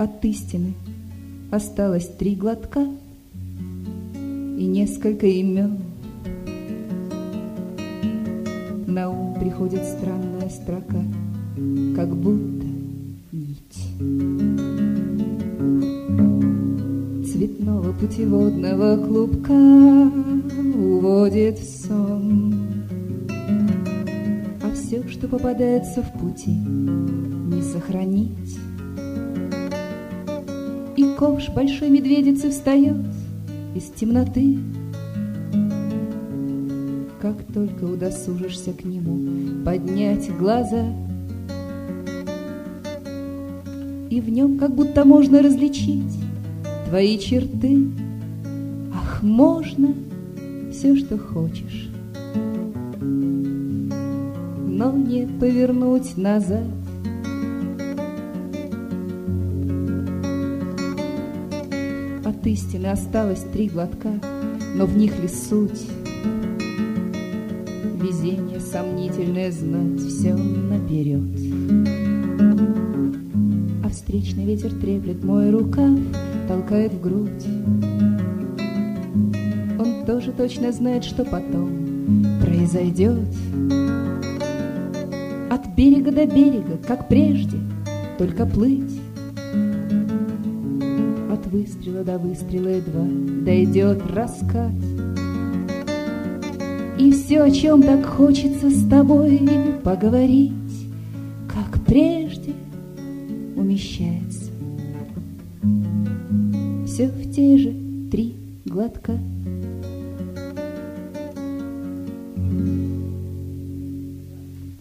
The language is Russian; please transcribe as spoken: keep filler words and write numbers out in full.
От истины осталось три глотка и несколько имен. На ум приходит странная строка, как будто нить цветного путеводного клубка уводит в сон. А все, что попадается в пути, не сохранить. И ковш большой медведицы встает из темноты. Как только удосужишься к нему поднять глаза, и в нем как будто можно различить твои черты. Ах, можно все, что хочешь, но не повернуть назад. От истины осталось три глотка, но в них ли суть? Везение сомнительное знать все наперед. А встречный ветер треплет мой рукав, толкает в грудь. Он тоже точно знает, что потом произойдет. От берега до берега, как прежде, только плыть. От выстрела до выстрела едва дойдет раскат. И все, о чем так хочется с тобой поговорить, как прежде умещается все в те же три глотка.